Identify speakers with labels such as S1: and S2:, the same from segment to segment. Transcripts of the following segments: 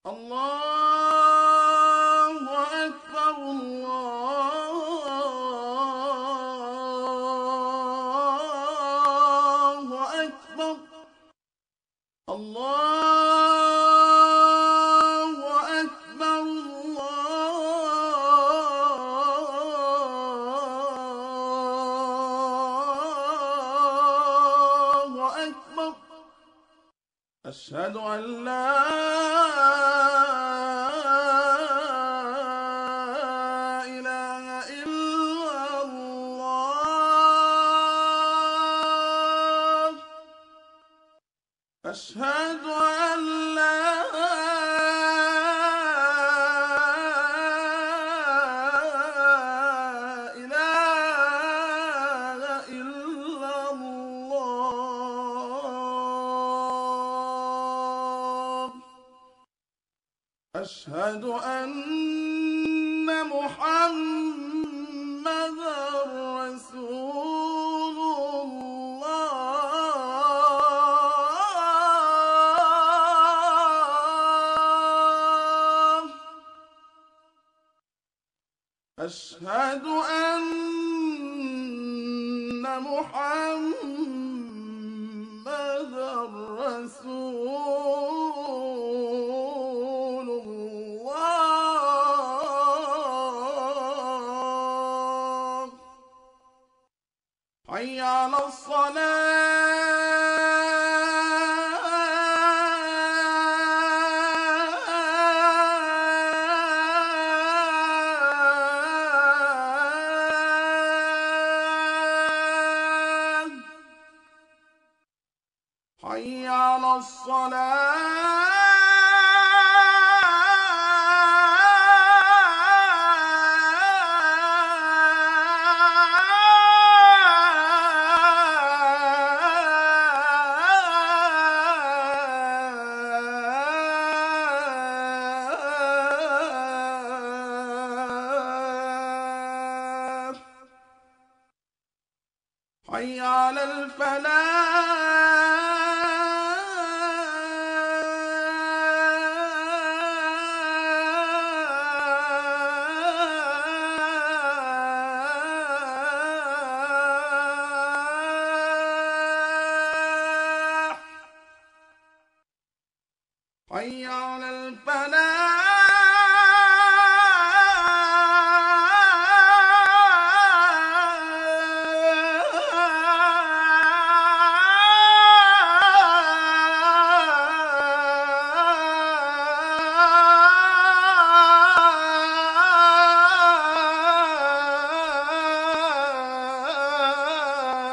S1: الله أكبر الله أكبر الله أكبر الله أكبر أشهد أن لا إله إلا الله أشهد أن لا إله إلا الله أشهد أن محمدًا رسول الله أشهد أن محمدًا رسول الله حي على الصلاة حي على الصلاة حي على الفلاح حي على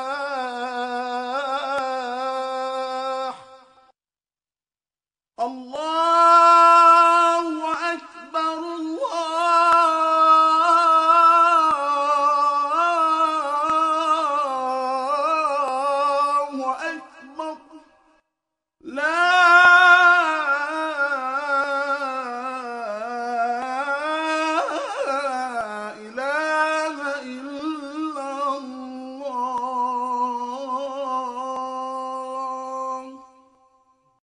S1: الفلاح الله